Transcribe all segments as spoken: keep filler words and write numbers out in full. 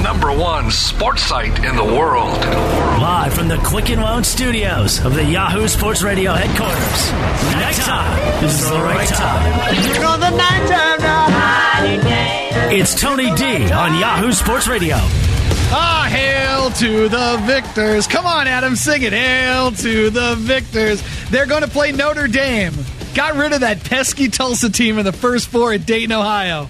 number one sports site in the world. Live from the Quicken Loan Studios of the Yahoo Sports Radio headquarters. Nighttime is the right time. You know the nighttime now. It's Tony D on Yahoo Sports Radio. Ah, hail to the victors. Come on, Adam, sing it. Hail to the victors. They're going to play Notre Dame. Got rid of that pesky Tulsa team in the first four at Dayton, Ohio.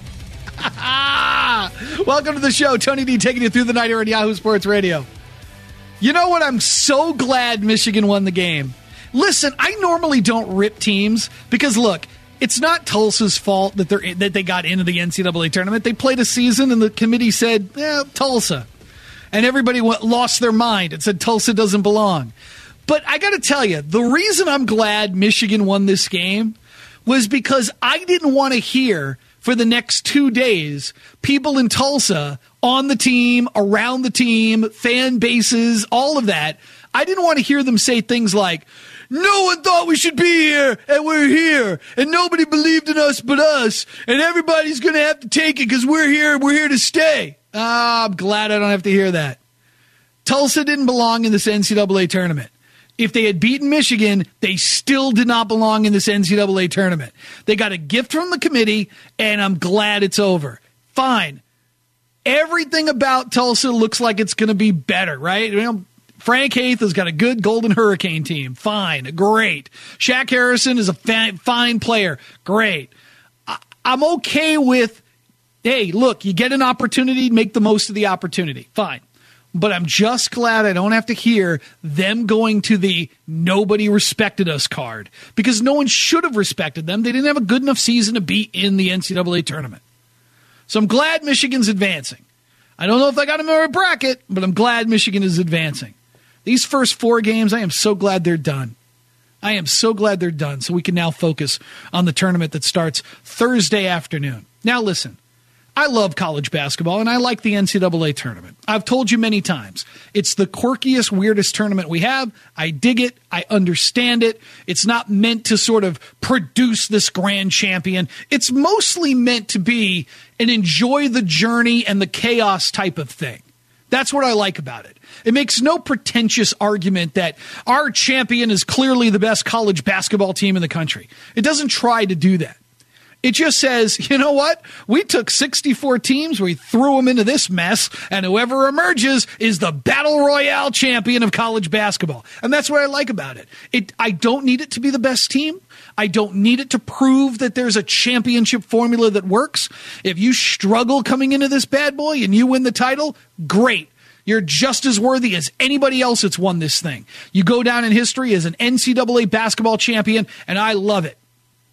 Welcome to the show. Tony D taking you through the night here on Yahoo Sports Radio. You know what? I'm so glad Michigan won the game. Listen, I normally don't rip teams because, look, it's not Tulsa's fault that they're that they got into the N C double A tournament. They played a season and the committee said, yeah, Tulsa. And everybody went, lost their mind and said Tulsa doesn't belong. But I got to tell you, the reason I'm glad Michigan won this game was because I didn't want to hear for the next two days people in Tulsa on the team, around the team, fan bases, all of that. I didn't want to hear them say things like, no one thought we should be here, and we're here, and nobody believed in us but us, and everybody's going to have to take it because we're here, we're here to stay. Ah, I'm glad I don't have to hear that. Tulsa didn't belong in this N C double A tournament. If they had beaten Michigan, they still did not belong in this N C double A tournament. They got a gift from the committee, and I'm glad it's over. Fine. Everything about Tulsa looks like it's going to be better, right? You know, Frank Haith has got a good Golden Hurricane team. Fine. Great. Shaq Harrison is a fa- fine player. Great. I- I'm okay with, hey, look, you get an opportunity, make the most of the opportunity. Fine. But I'm just glad I don't have to hear them going to the nobody respected us card because no one should have respected them. They didn't have a good enough season to be in the N C double A tournament. So I'm glad Michigan's advancing. I don't know if I got them in a bracket, but I'm glad Michigan is advancing. These first four games, I am so glad they're done. I am so glad they're done so we can now focus on the tournament that starts Thursday afternoon. Now listen. I love college basketball, and I like the N C double A tournament. I've told you many times. It's the quirkiest, weirdest tournament we have. I dig it. I understand it. It's not meant to sort of produce this grand champion. It's mostly meant to be an enjoy the journey and the chaos type of thing. That's what I like about it. It makes no pretentious argument that our champion is clearly the best college basketball team in the country. It doesn't try to do that. It just says, you know what? We took sixty-four teams, we threw them into this mess, and whoever emerges is the Battle Royale champion of college basketball. And that's what I like about it. It I don't need it to be the best team. I don't need it to prove that there's a championship formula that works. If you struggle coming into this bad boy and you win the title, great. You're just as worthy as anybody else that's won this thing. You go down in history as an N C double A basketball champion, and I love it.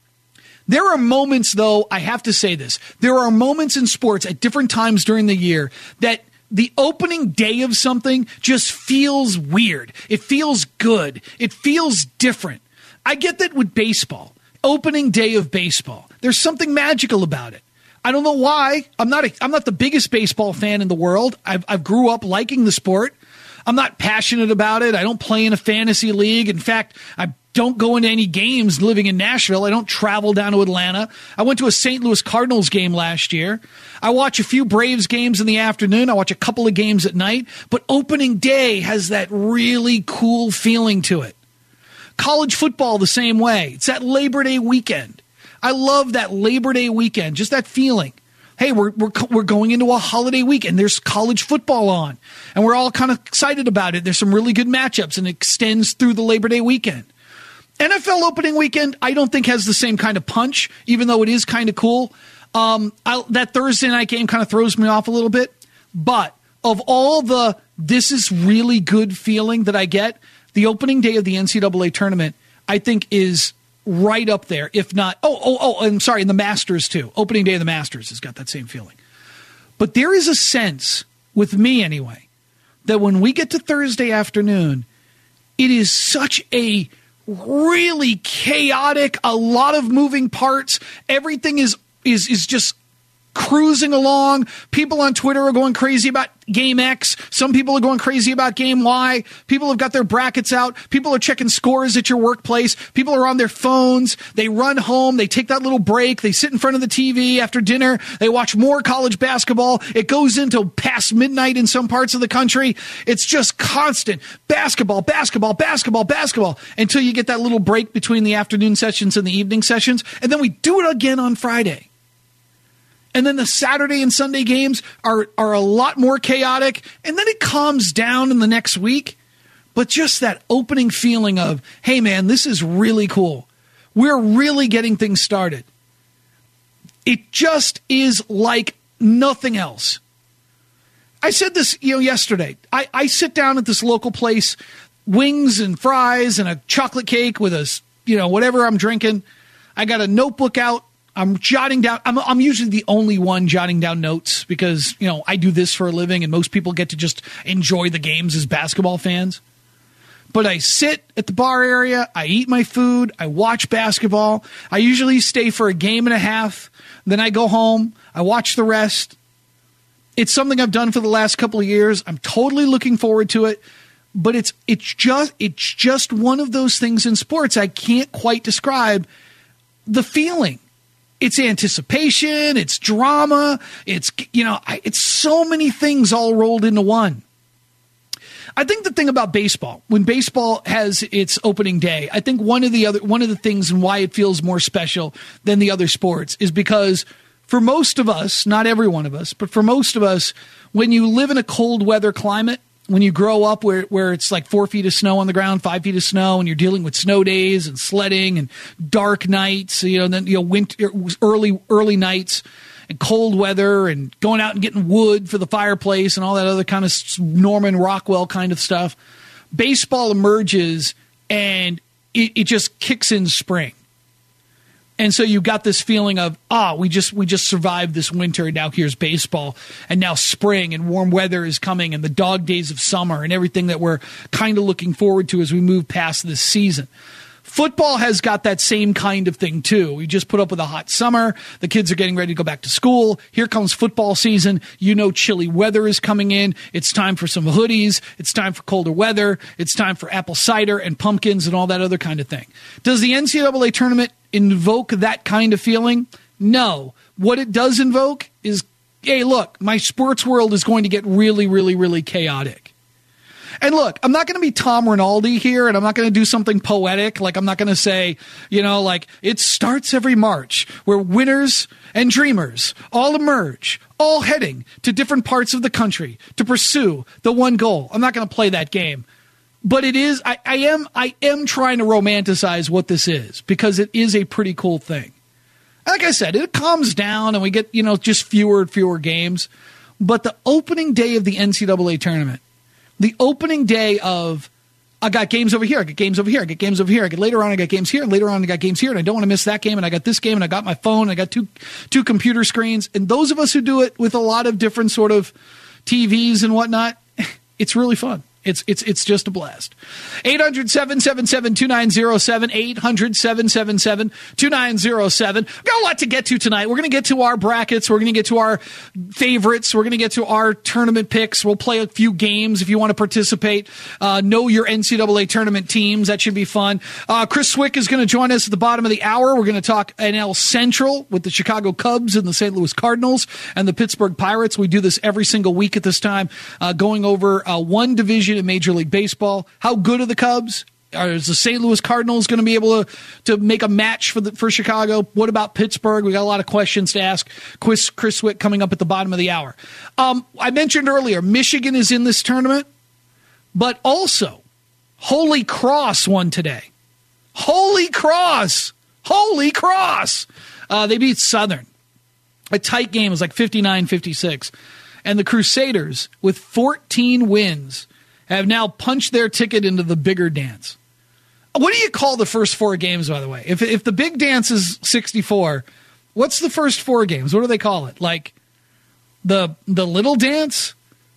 There are moments, though, I have to say this. There are moments in sports at different times during the year that the opening day of something just feels weird. It feels good. It feels different. I get that with baseball. Opening day of baseball. There's something magical about it. I don't know why. I'm not a, I'm not the biggest baseball fan in the world. I've, I've grew up liking the sport. I'm not passionate about it. I don't play in a fantasy league. In fact, I don't go into any games living in Nashville. I don't travel down to Atlanta. I went to a Saint Louis Cardinals game last year. I watch a few Braves games in the afternoon. I watch a couple of games at night. But opening day has that really cool feeling to it. College football the same way. It's that Labor Day weekend. I love that Labor Day weekend, just that feeling. Hey, we're we're we're going into a holiday weekend. There's college football on, and we're all kind of excited about it. There's some really good matchups, and it extends through the Labor Day weekend. N F L opening weekend, I don't think has the same kind of punch, even though it is kind of cool. Um, I, that Thursday night game kind of throws me off a little bit. But of all the this is really good feeling that I get, the opening day of the N C double A tournament, I think is right up there, if not, oh, oh, oh, I'm sorry, and the Masters too. Opening day of the Masters has got that same feeling. But there is a sense, with me anyway, that when we get to Thursday afternoon, it is such a really chaotic, a lot of moving parts. Everything is is is just cruising along. People on Twitter are going crazy about Game X. Some people are going crazy about Game Y. People have got their brackets out. People are checking scores at your workplace. People are on their phones. They run home. They take that little break. They sit in front of the T V after dinner. They watch more college basketball. It goes into past midnight in some parts of the country. It's just constant basketball, basketball, basketball, basketball until you get that little break between the afternoon sessions and the evening sessions. And then we do it again on Friday. And then the Saturday and Sunday games are, are a lot more chaotic. And then it calms down in the next week. But just that opening feeling of, hey, man, this is really cool. We're really getting things started. It just is like nothing else. I said this, you know, yesterday. I, I sit down at this local place, wings and fries and a chocolate cake with a, you know, whatever I'm drinking. I got a notebook out. I'm jotting down. I'm, I'm usually the only one jotting down notes because, you know, I do this for a living and most people get to just enjoy the games as basketball fans. But I sit at the bar area. I eat my food. I watch basketball. I usually stay for a game and a half. Then I go home. I watch the rest. It's something I've done for the last couple of years. I'm totally looking forward to it. But it's it's just it's just one of those things in sports I can't quite describe the feeling. It's anticipation, it's drama, it's, you know, it's so many things all rolled into one. I think the thing about baseball, when baseball has its opening day, I think one of the other one of the things and why it feels more special than the other sports is because for most of us, not every one of us, but for most of us, when you live in a cold weather climate, when you grow up where, where it's like four feet of snow on the ground, five feet of snow, and you're dealing with snow days and sledding and dark nights, you know, and then, you know, winter, early, early nights and cold weather and going out and getting wood for the fireplace and all that other kind of Norman Rockwell kind of stuff. Baseball emerges and it, it just kicks in spring. And so you got this feeling of, ah, we just we just survived this winter, and now here's baseball, and now spring and warm weather is coming, and the dog days of summer, and everything that we're kind of looking forward to as we move past this season. Football has got that same kind of thing, too. We just put up with a hot summer. The kids are getting ready to go back to school. Here comes football season. You know chilly weather is coming in. It's time for some hoodies. It's time for colder weather. It's time for apple cider and pumpkins and all that other kind of thing. Does the N C double A tournament invoke that kind of feeling? No. What it does invoke is, hey, look, my sports world is going to get really, really, really chaotic. And look, I'm not going to be Tom Rinaldi here, and I'm not going to do something poetic. Like, I'm not going to say, you know, like, it starts every March where winners and dreamers all emerge, all heading to different parts of the country to pursue the one goal. I'm not going to play that game. But it is, I, I am, I am trying to romanticize what this is because it is a pretty cool thing. Like I said, it calms down and we get, you know, just fewer and fewer games. But the opening day of the N C double A tournament, the opening day of, I got games over here, I got games over here, I got games over here, I got later on, I got games here, and later on, I got games here, and I don't want to miss that game, and I got this game, and I got my phone, and I got two two computer screens. And those of us who do it with a lot of different sort of T Vs and whatnot, it's really fun. It's it's it's just a blast. eight hundred, seven seven seven, two nine zero seven, eight hundred, seven seven seven, two nine zero seven. We've got a lot to get to tonight. We're going to get to our brackets. We're going to get to our favorites. We're going to get to our tournament picks. We'll play a few games if you want to participate. Uh, know your N C double A tournament teams. That should be fun. Uh, Chris Swick is going to join us at the bottom of the hour. We're going to talk N L Central with the Chicago Cubs and the Saint Louis Cardinals and the Pittsburgh Pirates. We do this every single week at this time, uh, going over uh, one division in Major League Baseball. How good are the Cubs? Is the Saint Louis Cardinals going to be able to, to make a match for the, for Chicago? What about Pittsburgh? We got a lot of questions to ask. Chris, Chris Swick coming up at the bottom of the hour. Um, I mentioned earlier, Michigan is in this tournament, but also Holy Cross won today. Holy Cross! Holy Cross! Uh, they beat Southern. A tight game. It was like fifty-nine fifty-six. And the Crusaders, with fourteen wins, have now punched their ticket into the bigger dance. What do you call the first four games, by the way? If if the big dance is sixty-four, what's the first four games? What do they call it? Like the the little dance?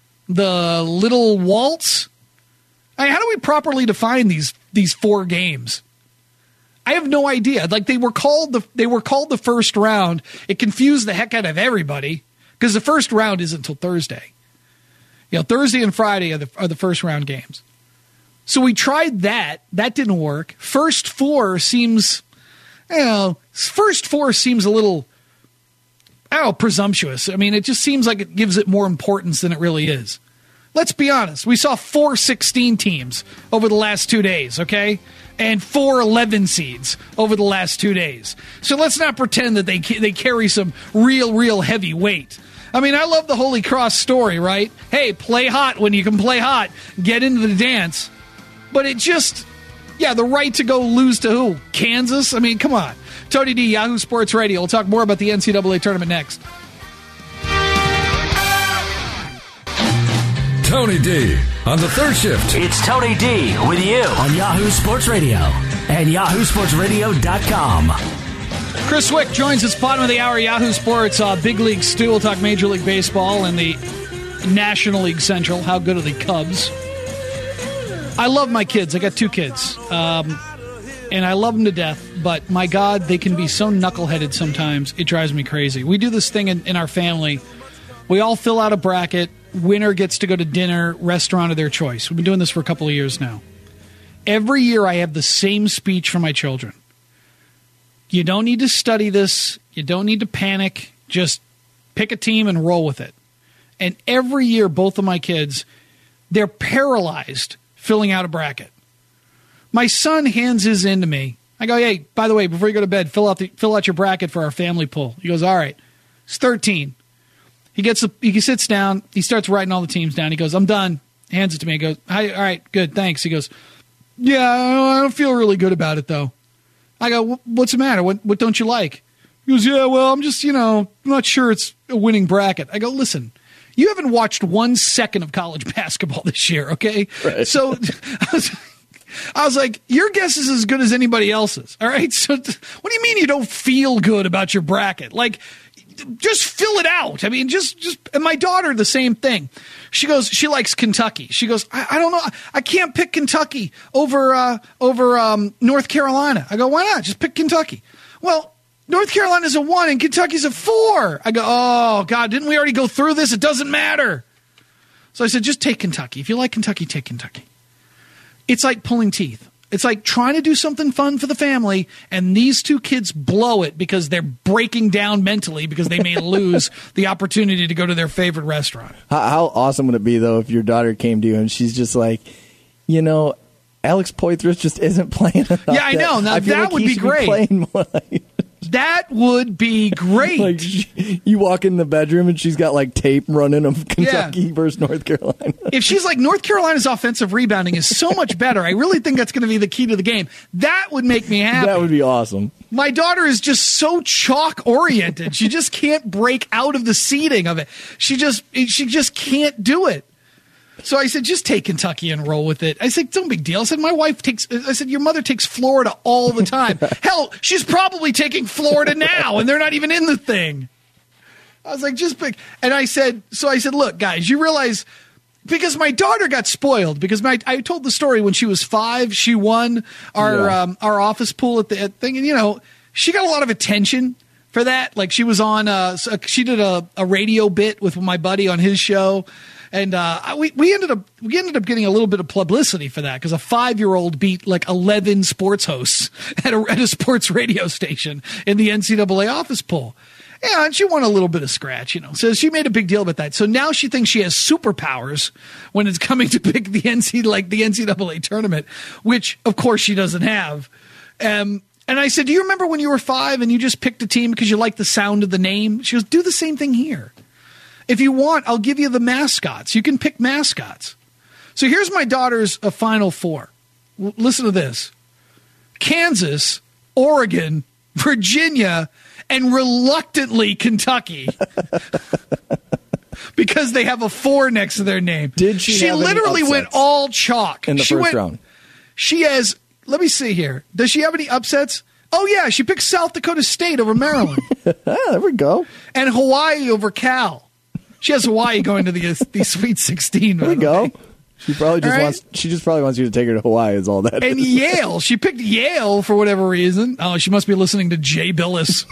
The little waltz? I mean, how do we properly define these these four games? I have no idea. Like they were called the they were called the first round. It confused the heck out of everybody because the first round isn't until Thursday. You know, Thursday and Friday are the are the first round games. So we tried that. That didn't work. First four seems, you know, first four seems a little, I don't know, presumptuous. I mean, it just seems like it gives it more importance than it really is. Let's be honest. We saw four sixteen teams over the last two days, okay? And four eleven seeds over the last two days. So let's not pretend that they they carry some real, real heavy weight. I mean, I love the Holy Cross story, right? Hey, play hot when you can play hot. Get into the dance. But it just, yeah, the right to go lose to who? Kansas? I mean, come on. Tony D, Yahoo Sports Radio. We'll talk more about the N C double A tournament next. Tony D on the third shift. It's Tony D with you on Yahoo Sports Radio and yahoo sports radio dot com. Chris Wick joins us, bottom of the hour, Yahoo Sports. Uh, Big League Stew. We'll talk Major League Baseball and the National League Central. How good are the Cubs? I love my kids. I got two kids. Um, and I love them to death. But, my God, they can be so knuckleheaded sometimes. It drives me crazy. We do this thing in, in our family. We all fill out a bracket. Winner gets to go to dinner, restaurant of their choice. We've been doing this for a couple of years now. Every year I have the same speech for my children. You don't need to study this. You don't need to panic. Just pick a team and roll with it. And every year, both of my kids, they're paralyzed filling out a bracket. My son hands his in to me. I go, hey, by the way, before you go to bed, fill out the fill out your bracket for our family pool. He goes, all right. He's thirteen. He gets a, he sits down. He starts writing all the teams down. He goes, I'm done. Hands it to me. He goes, all right, good, thanks. He goes, yeah, I don't feel really good about it, though. I go, what's the matter? What what don't you like? He goes, yeah, well, I'm just, you know, I'm not sure it's a winning bracket. I go, listen, you haven't watched one second of college basketball this year, okay? Right. So I was, I was like, your guess is as good as anybody else's, all right? So what do you mean you don't feel good about your bracket? Like, just fill it out. I mean, just, just, and my daughter, the same thing. She goes, she likes Kentucky. She goes, I, I don't know. I can't pick Kentucky over, uh, over, um, North Carolina. I go, why not? Just pick Kentucky. Well, North Carolina's a one and Kentucky's a four. I go, oh God, didn't we already go through this? It doesn't matter. So I said, just take Kentucky. If you like Kentucky, take Kentucky. It's like pulling teeth. It's like trying to do something fun for the family, and these two kids blow it because they're breaking down mentally because they may lose the opportunity to go to their favorite restaurant. How, how awesome would it be, though, if your daughter came to you and she's just like, you know, Alex Poitras just isn't playing enough. Yeah, I know. Now, I feel that like would he be should great. Be playing more like That would be great. Like she, you walk in the bedroom and she's got like tape running of Kentucky yeah. versus North Carolina. If she's like, North Carolina's offensive rebounding is so much better, I really think that's going to be the key to the game. That would make me happy. That would be awesome. My daughter is just so chalk oriented. She just can't break out of the seeding of it. She just she just can't do it. So I said, just take Kentucky and roll with it. I said, it's no big deal. I said, my wife takes, I said, your mother takes Florida all the time. Hell, she's probably taking Florida now, and they're not even in the thing. I was like, just pick. And I said, so I said, look, guys, you realize, because my daughter got spoiled, because my, I told the story when she was five, she won our, yeah. um, our office pool at the at thing, and, you know, she got a lot of attention for that. Like, she was on, uh, she did a, a radio bit with my buddy on his show. And uh, we we ended up we ended up getting a little bit of publicity for that because a five year old beat like eleven sports hosts at a, at a sports radio station in the N C double A office poll. Yeah, and she won a little bit of scratch, you know. So she made a big deal about that. So now she thinks she has superpowers when it's coming to pick the N C like the N C double A tournament, which of course she doesn't have. Um, and I said, "Do you remember when you were five and you just picked a team because you liked the sound of the name?" She goes, "Do the same thing here. If you want, I'll give you the mascots. You can pick mascots." So here's my daughter's uh, Final Four. W- listen to this. Kansas, Oregon, Virginia, and reluctantly Kentucky. Because they have a four next to their name. Did she She have literally any went all chalk. in the she first went, round? She has, let me see here. Does she have any upsets? Oh, yeah. She picked South Dakota State over Maryland. Ah, there we go. And Hawaii over Cal. She has Hawaii going to the the Sweet sixteen. There we go. She probably just All right? wants. She just probably wants you to take her to Hawaii. Is all that. And is. Yale. She picked Yale for whatever reason. Oh, she must be listening to Jay Billis.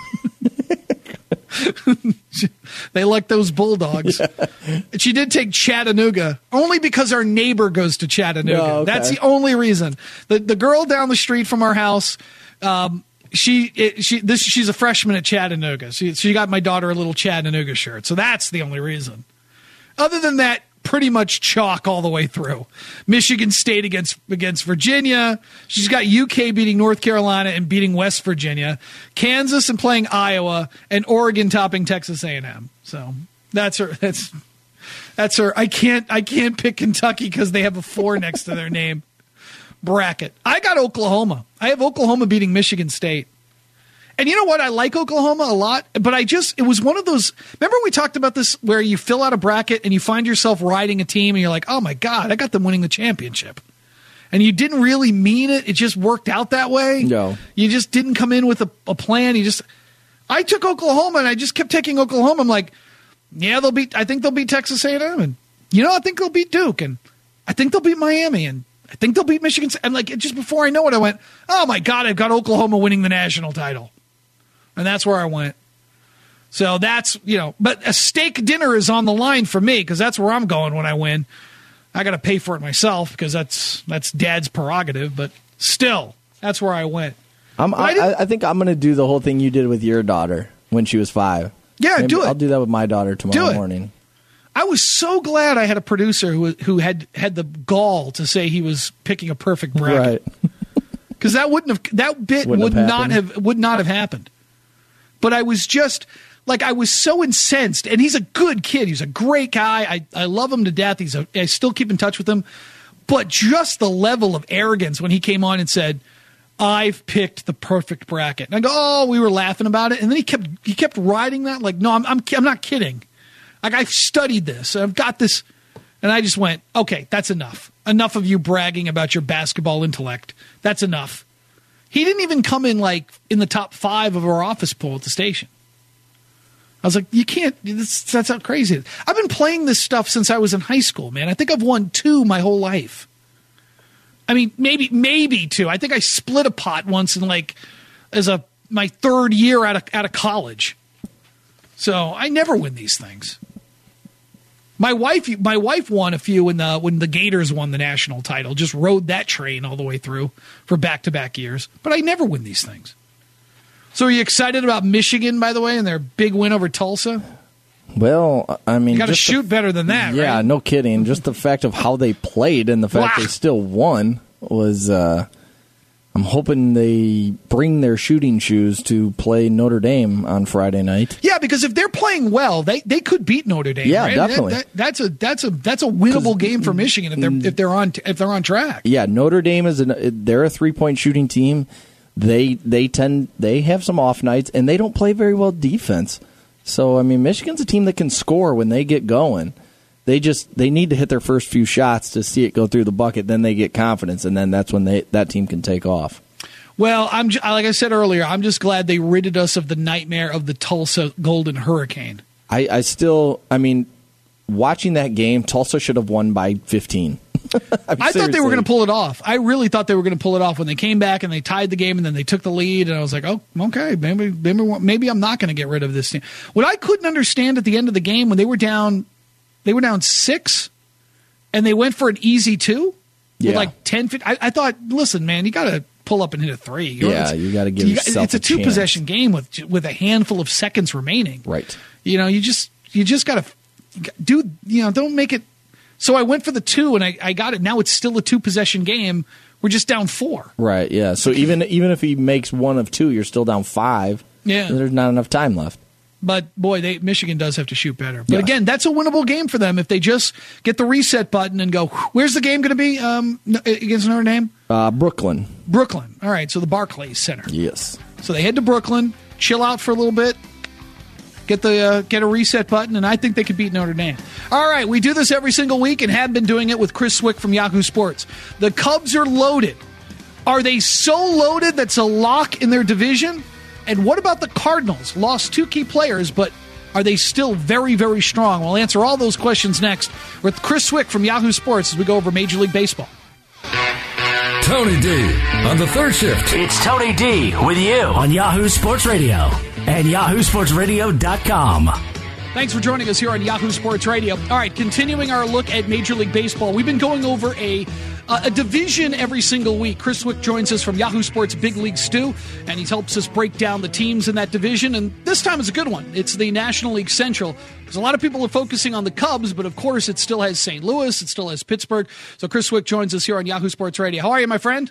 They like those Bulldogs. Yeah. She did take Chattanooga only because our neighbor goes to Chattanooga. Oh, okay. That's the only reason. The the girl down the street from our house, um, she it, she this she's a freshman at Chattanooga. She she got my daughter a little Chattanooga shirt. So that's the only reason. Other than that, pretty much chalk all the way through. Michigan State against against Virginia. She's got U K beating North Carolina and beating West Virginia. Kansas and playing Iowa, and Oregon topping Texas A and M. So that's her. That's that's her. I can't I can't pick Kentucky because they have a four next to their name. Bracket. I got Oklahoma. I have Oklahoma beating Michigan State. And you know what? I like Oklahoma a lot, but I just, it was one of those, remember we talked about this where you fill out a bracket and you find yourself riding a team and you're like, oh my God, I got them winning the championship. And you didn't really mean it. It just worked out that way. No. You just didn't come in with a, a plan. You just, I took Oklahoma and I just kept taking Oklahoma. I'm like, yeah, they'll beat, I think they'll beat Texas A and M. And, you know, I think they'll beat Duke. And I think they'll beat Miami. And I think they'll beat Michigan. And like, just before I know it, I went, oh my God, I've got Oklahoma winning the national title. And that's where I went. So that's, you know, but a steak dinner is on the line for me because that's where I'm going when I win. I got to pay for it myself because that's that's Dad's prerogative. But still, that's where I went. I'm, I, I, I think I'm going to do the whole thing you did with your daughter when she was five. Yeah, Maybe do it. I'll do that with my daughter tomorrow Do it. morning. I was so glad I had a producer who who had had the gall to say he was picking a perfect bracket. Right. Because that wouldn't have that bit Wouldn't would have not happened. have would not have happened. But I was just like I was so incensed, and he's a good kid. He's a great guy. I, I love him to death. He's a, I still keep in touch with him. But just the level of arrogance when he came on and said, "I've picked the perfect bracket," and I go, "Oh, we were laughing about it," and then he kept he kept riding that like, "No, I'm I'm I'm not kidding. Like I've studied this. I've got this," and I just went, "Okay, that's enough. Enough of you bragging about your basketball intellect. That's enough." He didn't even come in like in the top five of our office poll at the station. I was like, you can't, this, that's how crazy it is. I've been playing this stuff since I was in high school, man. I think I've won two my whole life. I mean, maybe, maybe two. I think I split a pot once in like, as a, my third year out of, out of college. So I never win these things. My wife, my wife won a few when the when the Gators won the national title. Just rode that train all the way through for back to back years. But I never win these things. So, are you excited about Michigan, by the way, and their big win over Tulsa? Well, I mean, You got to just shoot the, better than that, yeah, right? no kidding. Just the fact of how they played and the fact Wow. they still won was. Uh, I'm hoping they bring their shooting shoes to play Notre Dame on Friday night. Yeah, because if they're playing well, they, they could beat Notre Dame. Yeah, right? definitely. That, that, that's a that's a that's a winnable game for Michigan if they're if they're on if they're on track. Yeah, Notre Dame is an they're a three point shooting team. They they tend they have some off nights and they don't play very well defense. So I mean, Michigan's a team that can score when they get going. They just they need to hit their first few shots to see it go through the bucket. Then they get confidence, and then that's when they that team can take off. Well, I'm j- like I said earlier, I'm just glad they ridded us of the nightmare of the Tulsa Golden Hurricane. I, I still, I mean, watching that game, Tulsa should have won by fifteen. I, mean, I thought they seriously. were going to pull it off. I really thought they were going to pull it off when they came back and they tied the game and then they took the lead. And I was like, oh, okay, maybe maybe, maybe I'm not going to get rid of this team. What I couldn't understand at the end of the game when they were down, they were down six, and they went for an easy two Yeah. with like ten, fifteen. I, I thought, listen, man, you got to pull up and hit a three. You know, Yeah, it's- you gotta give you got- yourself It's a, a two chance. possession game with with a handful of seconds remaining. Right. You know, you just you just got to do. You know, don't make it. So I went for the two, and I, I got it. Now it's still a two possession game. We're just down four. Right, yeah. So even even if he makes one of two, you're still down five. Yeah. There's not enough time left. But boy, they Michigan does have to shoot better. But Yeah. again, that's a winnable game for them if they just get the reset button and go. Where's the game going to be um, against Notre Dame? Uh, Brooklyn. Brooklyn. All right, so the Barclays Center. Yes. So they head to Brooklyn, chill out for a little bit, get the uh, get a reset button, and I think they could beat Notre Dame. All right, we do this every single week and have been doing it with Chris Swick from Yahoo Sports. The Cubs are loaded. Are they so loaded that's a lock in their division? And what about the Cardinals? Lost two key players, but Are they still very, very strong? We'll answer all those questions next with Chris Cwik from Yahoo Sports as we go over Major League Baseball. Tony D on the third shift. It's Tony D with you on Yahoo Sports Radio and yahoo sports radio dot com. Thanks for joining us here on Yahoo Sports Radio. All right, continuing our look at Major League Baseball. We've been going over a uh, a division every single week. Chris Cwik joins us from Yahoo Sports Big League Stew, and he helps us break down the teams in that division. And this time is a good one. It's the National League Central. Because a lot of people are focusing on the Cubs, but of course it still has Saint Louis, it still has Pittsburgh. So Chris Cwik joins us here on Yahoo Sports Radio. How are you, my friend?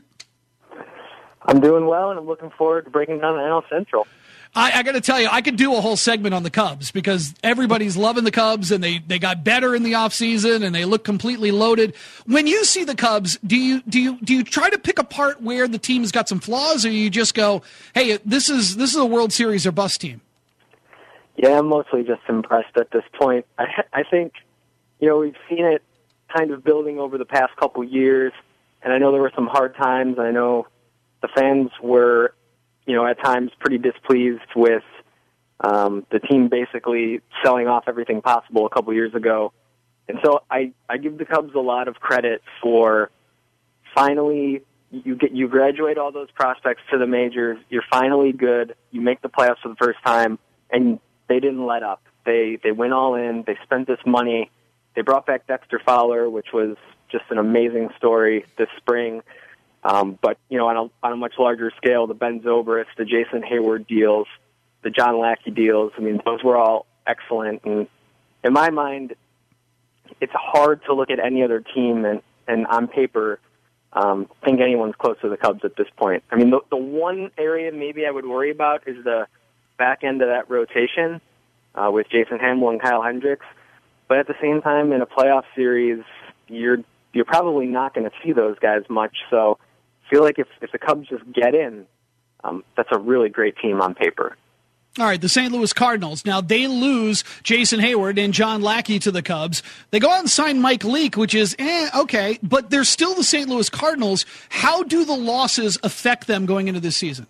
I'm doing well, and I'm looking forward to breaking down the N L Central. I, I got to tell you, I could do a whole segment on the Cubs because everybody's loving the Cubs, and they, they got better in the offseason, and they look completely loaded. When you see the Cubs, do you do you do you try to pick apart where the team has got some flaws, or you just go, "Hey, this is this is a World Series or bust team"? Yeah, I'm mostly just impressed at this point. I, I think, you know, we've seen it kind of building over the past couple years, and I know there were some hard times. I know the fans were, you know, at times pretty displeased with um, the team basically selling off everything possible a couple years ago. And so I, I give the Cubs a lot of credit for finally you get you graduate all those prospects to the majors. You're finally good. You make the playoffs for the first time, and they didn't let up. They they went all in. They spent this money. They brought back Dexter Fowler, which was just an amazing story this spring. Um, but, you know, on a, on a much larger scale, the Ben Zobrist, the Jason Hayward deals, the John Lackey deals, I mean, those were all excellent. And in my mind, it's hard to look at any other team and, and on paper, um, think anyone's close to the Cubs at this point. I mean, the, the one area maybe I would worry about is the back end of that rotation uh, with Jason Hammel and Kyle Hendricks. But at the same time, in a playoff series, you're you're probably not going to see those guys much. So I feel like if, if the Cubs just get in, um, that's a really great team on paper. All right, the Saint Louis Cardinals. Now, they lose Jason Hayward and John Lackey to the Cubs. They go out and sign Mike Leake, which is, eh, okay, but they're still the Saint Louis Cardinals. How do the losses affect them going into this season?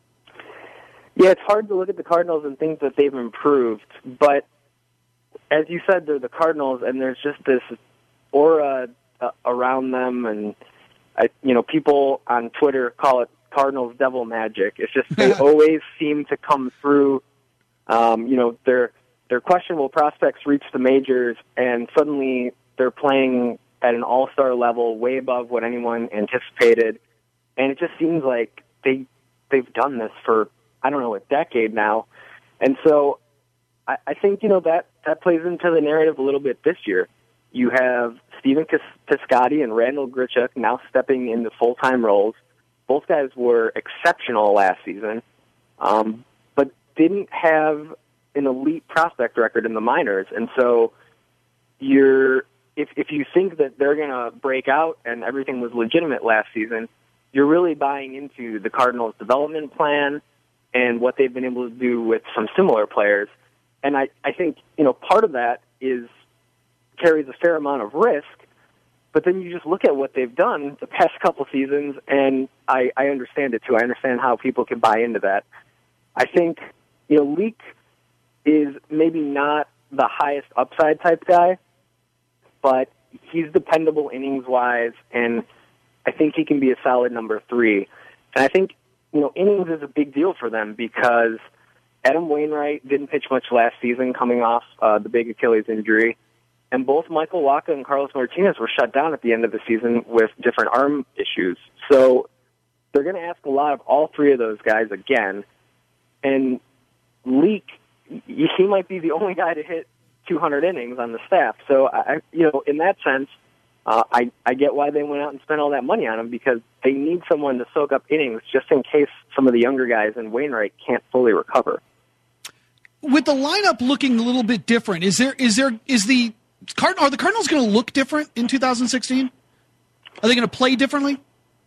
Yeah, it's hard to look at the Cardinals and think that they've improved, but as you said, they're the Cardinals, and there's just this aura uh, around them, and I, you know, people on Twitter call it Cardinals devil magic. It's just they always seem to come through. Um, you know, their their questionable prospects reach the majors, and suddenly they're playing at an all-star level, way above what anyone anticipated. And it just seems like they they've done this for, I don't know, a decade now. And so I, I think, you know, that, that plays into the narrative a little bit this year. You have Stephen Piscotty and Randall Grichuk now stepping into full-time roles. Both guys were exceptional last season, um, but didn't have an elite prospect record in the minors. And so you're, if, if you think that they're going to break out and everything was legitimate last season, you're really buying into the Cardinals' development plan and what they've been able to do with some similar players. And I, I think, you know, part of that is carries a fair amount of risk, but then you just look at what they've done the past couple seasons, and I, I understand it too. I understand how people can buy into that. I think, you know, Leake is maybe not the highest upside type guy, but he's dependable innings-wise, and I think he can be a solid number three. And I think, you know, innings is a big deal for them because Adam Wainwright didn't pitch much last season coming off uh, the big Achilles injury. And both Michael Wacha and Carlos Martinez were shut down at the end of the season with different arm issues. So they're going to ask a lot of all three of those guys again. And Leake, he might be the only guy to hit two hundred innings on the staff. So, I, you know, in that sense, uh, I, I get why they went out and spent all that money on him because they need someone to soak up innings just in case some of the younger guys and Wainwright can't fully recover. With the lineup looking a little bit different, is there is there is the Card- are the Cardinals going to look different in two thousand sixteen? Are they going to play differently?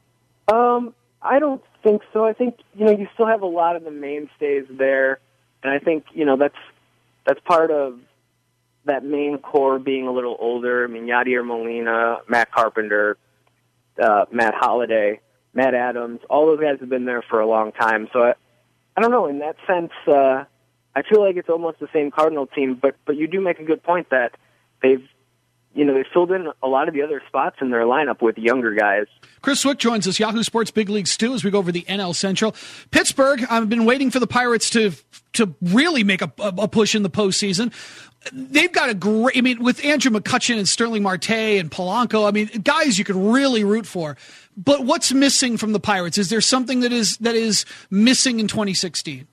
Um, I don't think so. I think, you know, you still have a lot of the mainstays there, and I think, you know, that's that's part of that main core being a little older. I mean, Yadier Molina, Matt Carpenter, uh, Matt Holliday, Matt Adams, all those guys have been there for a long time. So I, I don't know. In that sense, uh, I feel like it's almost the same Cardinal team, but but you do make a good point that they've, you know, they filled in a lot of the other spots in their lineup with younger guys. Chris Swick joins us, Yahoo Sports Big League Stew, as we go over the N L Central. Pittsburgh, I've been waiting for the Pirates to to really make a, a push in the postseason. They've got a great, I mean, with Andrew McCutchen and Sterling Marte and Polanco, I mean, guys you can really root for. But what's missing from the Pirates? Is there something that is that is missing in twenty sixteen?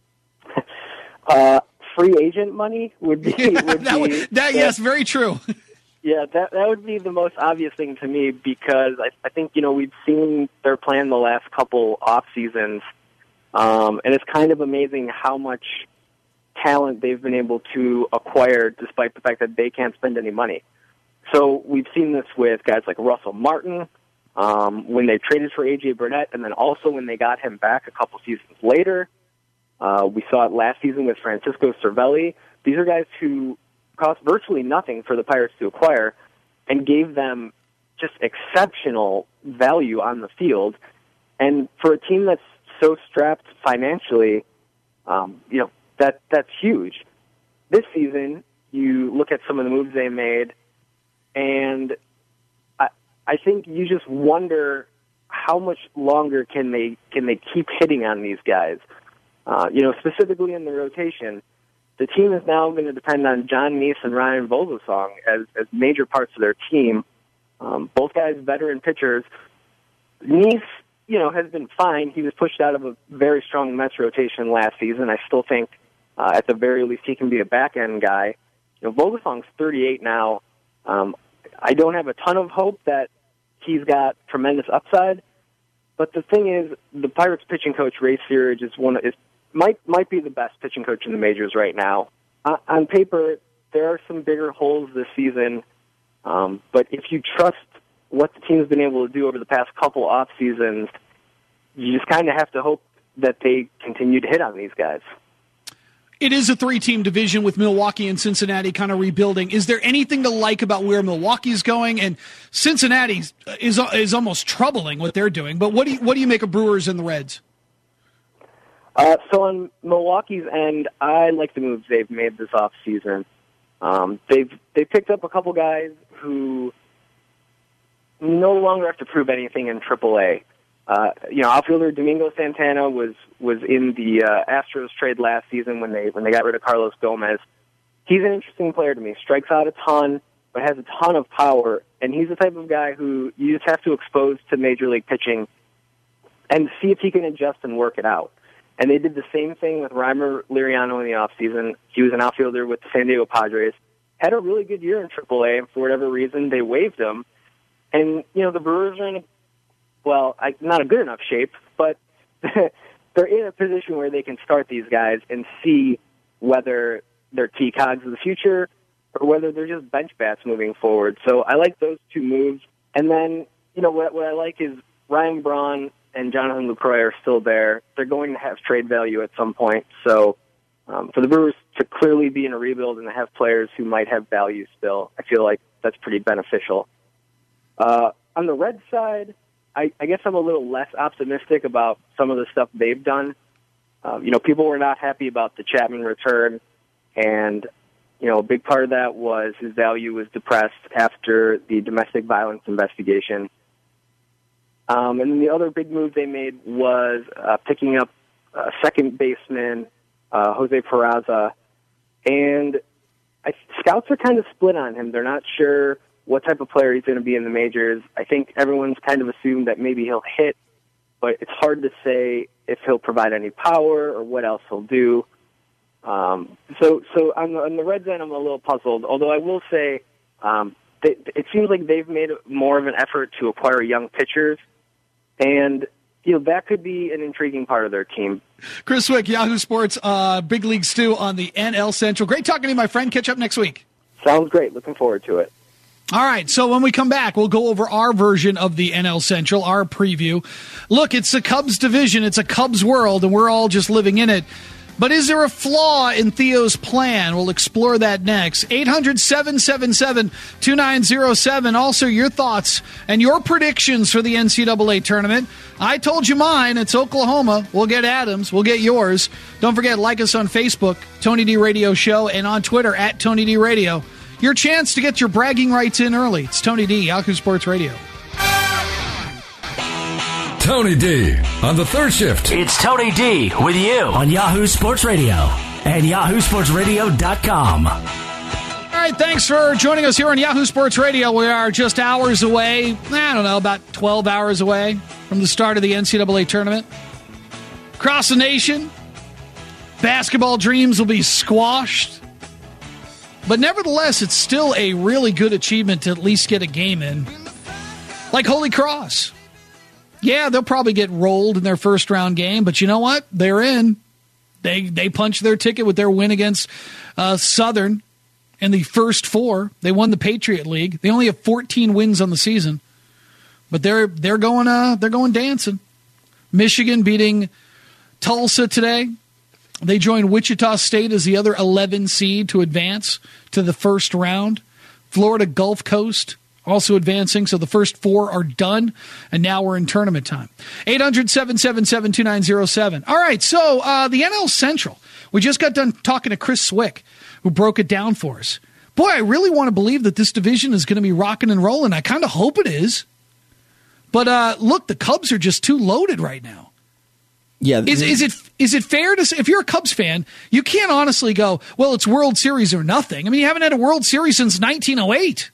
Uh, free agent money would be. Yeah, would that be would, that, that, yes, very true. Yeah, that that would be the most obvious thing to me, because I, I think, you know, we've seen their plan the last couple off seasons, um, and it's kind of amazing how much talent they've been able to acquire despite the fact that they can't spend any money. So we've seen this with guys like Russell Martin, um, when they traded for A J Burnett, and then also when they got him back a couple seasons later. Uh, we saw it last season with Francisco Cervelli. These are guys who cost virtually nothing for the Pirates to acquire and gave them just exceptional value on the field. And for a team that's so strapped financially, um, you know, that that's huge. This season, you look at some of the moves they made, and I, I think you just wonder how much longer can they can they keep hitting on these guys. Uh, you know, specifically in the rotation, the team is now going to depend on John Neese and Ryan Vogelsong as, as major parts of their team. Um, both guys veteran pitchers. Neese, you know, has been fine. He was pushed out of a very strong Mets rotation last season. I still think, uh, at the very least, he can be a back-end guy. You know, Vogelsong's thirty-eight now. Um, I don't have a ton of hope that he's got tremendous upside. But the thing is, the Pirates pitching coach, Ray Searage, is one is might might be the best pitching coach in the majors right now. Uh, on paper, there are some bigger holes this season, um, but if you trust what the team's been able to do over the past couple off seasons, you just kind of have to hope that they continue to hit on these guys. It is a three-team division with Milwaukee and Cincinnati kind of rebuilding. Is there anything to like about where Milwaukee's going? And Cincinnati is is almost troubling what they're doing. But what do you, what do you make of Brewers and the Reds? Uh, so on Milwaukee's end, I like the moves they've made this offseason. Um, they've they picked up a couple guys who no longer have to prove anything in triple A. Uh, you know, outfielder Domingo Santana was was in the uh, Astros trade last season when they when they got rid of Carlos Gomez. He's an interesting player to me. Strikes out a ton, but has a ton of power, and he's the type of guy who you just have to expose to major league pitching and see if he can adjust and work it out. And they did the same thing with Reimer Liriano in the offseason. He was an outfielder with the San Diego Padres. Had a really good year in triple A, and for whatever reason, they waived him. And, you know, the Brewers are in a, well, I, not a good enough shape, but they're in a position where they can start these guys and see whether they're key cogs of the future or whether they're just bench bats moving forward. So I like those two moves. And then, you know, what, what I like is Ryan Braun and Jonathan Lucroy are still there. They're going to have trade value at some point. So um, for the Brewers to clearly be in a rebuild and to have players who might have value still, I feel like that's pretty beneficial. Uh, on the Reds side, I, I guess I'm a little less optimistic about some of the stuff they've done. Um, you know, people were not happy about the Chapman return, and, you know, a big part of that was his value was depressed after the domestic violence investigation. Um, and then the other big move they made was uh, picking up uh, second baseman uh, Jose Peraza. And I, scouts are kind of split on him. They're not sure what type of player he's going to be in the majors. I think everyone's kind of assumed that maybe he'll hit, but it's hard to say if he'll provide any power or what else he'll do. Um, so so on the, on the Reds end, I'm a little puzzled, although I will say um, they, it seems like they've made more of an effort to acquire young pitchers. And, you know, that could be an intriguing part of their team. Chris Swick, Yahoo Sports, uh, Big League Stew on the N L Central. Great talking to you, my friend. Catch up next week. Sounds great. Looking forward to it. All right, so when we come back, we'll go over our version of the N L Central, our preview. Look, it's a Cubs division. It's a Cubs world, and we're all just living in it. But is there a flaw in Theo's plan? We'll explore that next. eight hundred, seven seven seven, two nine zero seven. Also, your thoughts and your predictions for the N C double A tournament. I told you mine. It's Oklahoma. We'll get Adams. We'll get yours. Don't forget, like us on Facebook, Tony D Radio Show, and on Twitter, at Tony D Radio. Your chance to get your bragging rights in early. It's Tony D, Yahoo Sports Radio. Tony D on the third shift. It's Tony D with you on Yahoo Sports Radio and yahoo sports radio dot com. All right, thanks for joining us here on Yahoo Sports Radio. We are just hours away, I don't know, about twelve hours away from the start of the N C double A tournament. Across the nation, basketball dreams will be squashed. But nevertheless, it's still a really good achievement to at least get a game in. Like Holy Cross. Yeah, they'll probably get rolled in their first round game, but you know what? They're in. They they punched their ticket with their win against uh, Southern in the first four. They won the Patriot League. They only have fourteen wins on the season, but they're they're going uh they're going dancing. Michigan beating Tulsa today. They joined Wichita State as the other eleven seed to advance to the first round. Florida Gulf Coast also advancing, so the first four are done, and now we're in tournament time. eight hundred, seven seven seven, two nine zero seven. All right, so uh, the N L Central. We just got done talking to Chris Swick, who broke it down for us. Boy, I really want to believe that this division is going to be rocking and rolling. I kind of hope it is. But uh, look, the Cubs are just too loaded right now. Yeah, is, is it is it fair to say, if you're a Cubs fan, you can't honestly go, well, it's World Series or nothing. I mean, you haven't had a World Series since nineteen oh eight.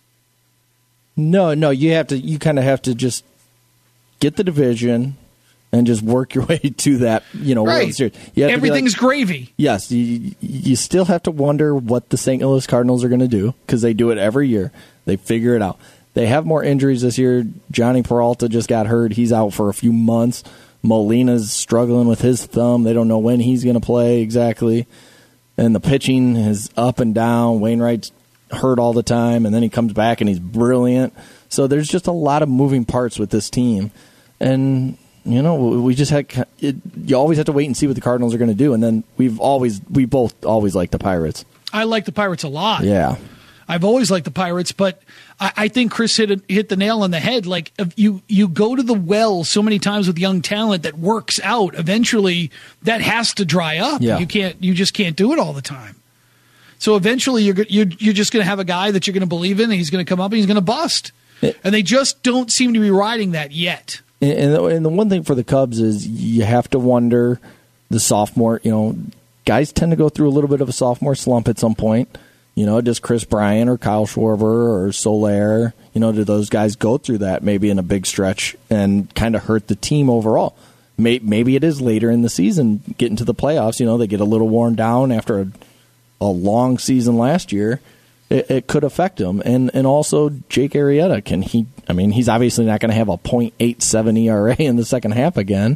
No, no, you have to. You kind of have to just get the division and just work your way to that. You know, right. World Series. You have Everything's to be like, gravy. Yes, you, you still have to wonder what the Saint Louis Cardinals are going to do because they do it every year. They figure it out. They have more injuries this year. Johnny Peralta just got hurt. He's out for a few months. Molina's struggling with his thumb. They don't know when he's going to play exactly. And the pitching is up and down. Wainwright's hurt all the time, and then he comes back and he's brilliant. So there's just a lot of moving parts with this team. And, you know, we just had it, you always have to wait and see what the Cardinals are going to do. And then we've always, we both always liked the Pirates. I like the Pirates a lot. Yeah. I've always liked the Pirates, but I, I think Chris hit a, hit the nail on the head. Like, if you you go to the well so many times with young talent that works out. Eventually, that has to dry up. Yeah. You can't. You just can't do it all the time. So eventually, you're you're you're just going to have a guy that you're going to believe in, and he's going to come up and he's going to bust. It, and they just don't seem to be riding that yet. And, and, the, and the one thing for the Cubs is you have to wonder the sophomore. You know, guys tend to go through a little bit of a sophomore slump at some point. You know, does Chris Bryant or Kyle Schwarber or Soler, you know, do those guys go through that maybe in a big stretch and kind of hurt the team overall? Maybe it is later in the season, getting to the playoffs. You know, they get a little worn down after a, a long season last year. It, it could affect them. And and also Jake Arrieta, can he, I mean, he's obviously not going to have a point eight seven E R A in the second half again.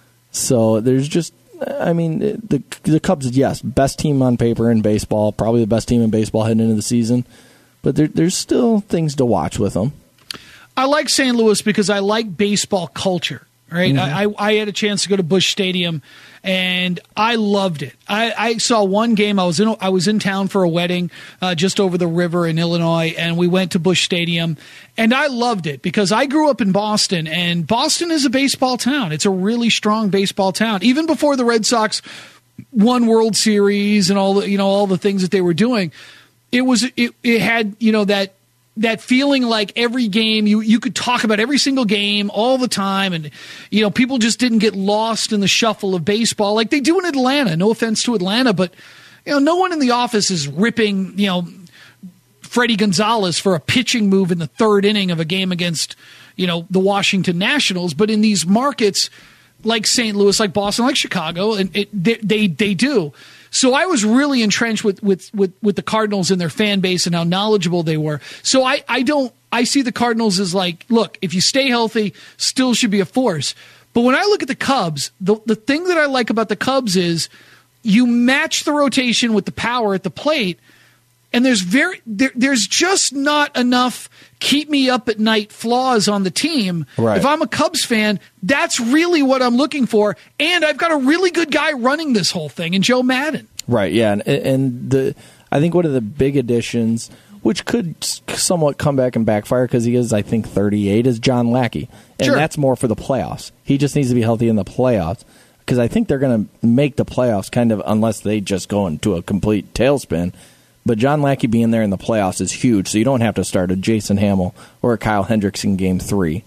So there's just, I mean, the the Cubs, yes, best team on paper in baseball, probably the best team in baseball heading into the season, but there, there's still things to watch with them. I like Saint Louis because I like baseball culture, right? Mm-hmm. I, I had a chance to go to Busch Stadium, and I loved it. I, I saw one game. I was in I was in town for a wedding uh, just over the river in Illinois, and we went to Busch Stadium, and I loved it because I grew up in Boston, and Boston is a baseball town. It's a really strong baseball town. Even before the Red Sox won World Series and all the you know all the things that they were doing, it was it, it had you know that. That feeling like every game, you, you could talk about every single game all the time. And, you know, people just didn't get lost in the shuffle of baseball like they do in Atlanta. No offense to Atlanta, but, you know, no one in the office is ripping, you know, Freddie Gonzalez for a pitching move in the third inning of a game against, you know, the Washington Nationals. But in these markets like Saint Louis, like Boston, like Chicago, and it, they, they, they do. So I was really entrenched with, with, with, with the Cardinals and their fan base and how knowledgeable they were. So I, I don't I see the Cardinals as like, look, if you stay healthy, still should be a force. But when I look at the Cubs, the the thing that I like about the Cubs is you match the rotation with the power at the plate, And there's very there, there's just not enough keep me up at night flaws on the team. Right. If I'm a Cubs fan, that's really what I'm looking for. And I've got a really good guy running this whole thing in Joe Maddon. Right, yeah. And, and the I think one of the big additions, which could somewhat come back and backfire because he is, I think, thirty-eight, is John Lackey. And sure. That's more for the playoffs. He just needs to be healthy in the playoffs because I think they're going to make the playoffs kind of unless they just go into a complete tailspin. But John Lackey being there in the playoffs is huge, so you don't have to start a Jason Hamill or a Kyle Hendricks in game three.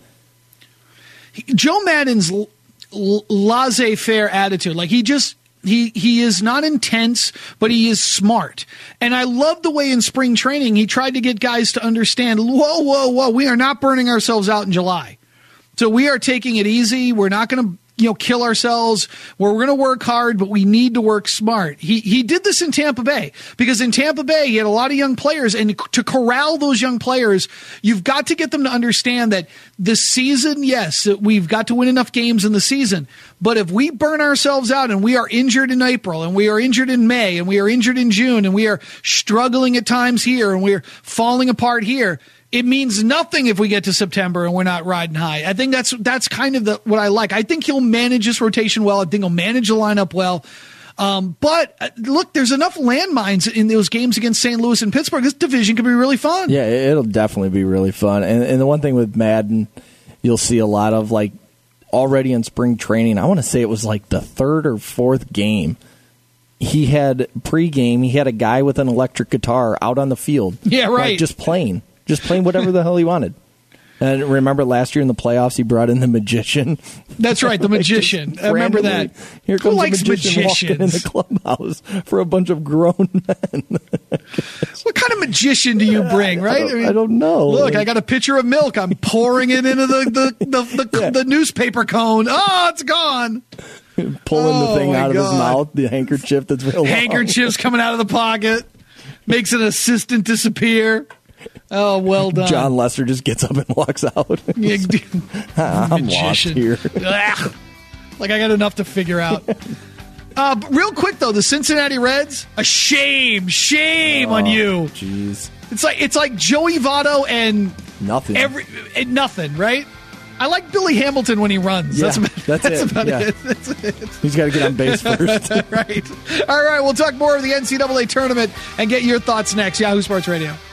Joe Maddon's l- l- laissez-faire attitude, like he just he he is not intense, but he is smart. And I love the way in spring training he tried to get guys to understand, whoa, whoa, whoa, we are not burning ourselves out in July. So we are taking it easy. We're not going to you know, kill ourselves, where we're going to work hard, but we need to work smart. He he did this in Tampa Bay because in Tampa Bay, he had a lot of young players, and to corral those young players, you've got to get them to understand that the season, yes, we've got to win enough games in the season, but if we burn ourselves out and we are injured in April and we are injured in May and we are injured in June and we are struggling at times here and we're falling apart here, it means nothing if we get to September and we're not riding high. I think that's that's kind of the, what I like. I think he'll manage this rotation well. I think he'll manage the lineup well. Um, but uh, look, there's enough landmines in those games against Saint Louis and Pittsburgh. This division could be really fun. Yeah, it'll definitely be really fun. And, and the one thing with Maddon, you'll see a lot of, like, already in spring training, I want to say it was like the third or fourth game, he had pregame, he had a guy with an electric guitar out on the field. Yeah, right. Like, just playing. Just playing whatever the hell he wanted. And remember last year in the playoffs, he brought in the magician. That's right, the magician. I remember that. Here Who comes likes the magician walking in the clubhouse for a bunch of grown men. What kind of magician do you bring, right? I don't, I don't know. Look, I got a pitcher of milk. I'm pouring it into the the, the, the, Yeah. the newspaper cone. Oh, it's gone. Pulling Oh, the thing my out of God. his mouth, the handkerchief that's real long. Handkerchiefs coming out of the pocket. Makes an assistant disappear. Oh, well done. John Lester just gets up and walks out. Yeah, I'm lost magician. here. Ah, like I got enough to figure out. Uh, but real quick though, the Cincinnati Reds, a shame, shame Oh, on you. Jeez, It's like it's like Joey Votto and nothing. every and nothing, right? I like Billy Hamilton when he runs. Yeah, that's about, that's that's it. about Yeah. it. That's it. He's got to get on base first. Right. All right. We'll talk more of the N C double A tournament and get your thoughts next. Yahoo Sports Radio.